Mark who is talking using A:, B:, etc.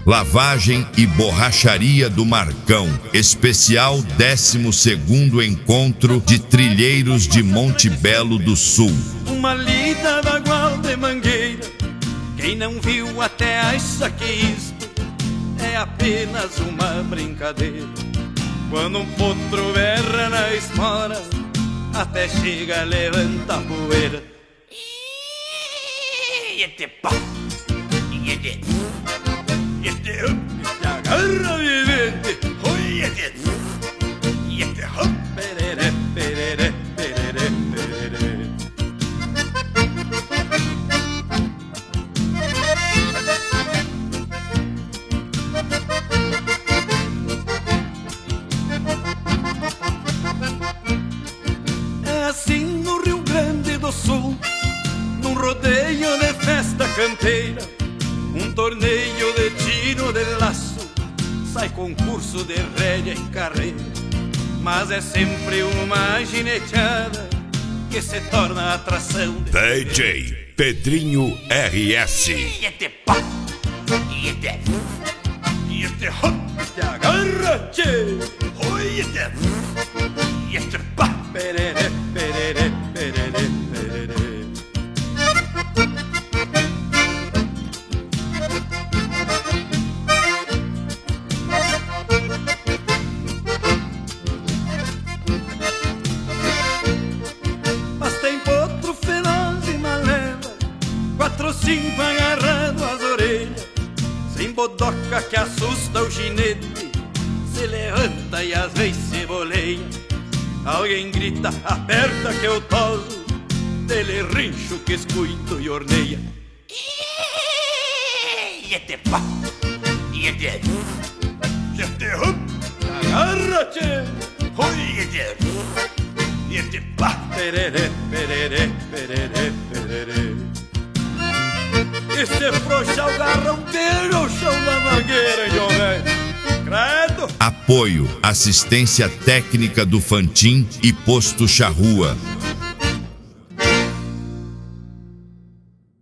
A: Lavagem e Borracharia do Marcão, especial 12º Encontro de Trilheiros de Monte Belo do Sul.
B: Uma lida da Gual de Mangueira, quem não viu até acha que isto é apenas uma brincadeira. Quando um potro berra na espora, até chega, levanta a poeira. E te pá, e te agarra, vivente. E te perere, perere, perere, perere. É assim no Rio Grande do Sul, num rodeio de festa campeira, um torneio de tiro de laço, sai concurso de rédea e carreira. Mas é sempre uma gineteada que se torna atração de
A: DJ Pedrinho RS.
B: E te pá, e te hop, te agarra, tchê. E te pá, perere, perere, perere, perere. Mas tem potro feroz e maleva, 4 ou 5 agarrado às orelhas, sem bodoca que assusta o ginete, se levanta e às vezes se boleia. Alguém grita, aperta que eu toso, dele rincho que escuito e orneia. E te pá, e te hop, agarra-te, e te pá, perere, perere, perere, perere. E se frouxar o garrão, tira o chão da mangueira, jovem. Credo.
A: Apoio, assistência técnica do Fantim e Posto Charrua.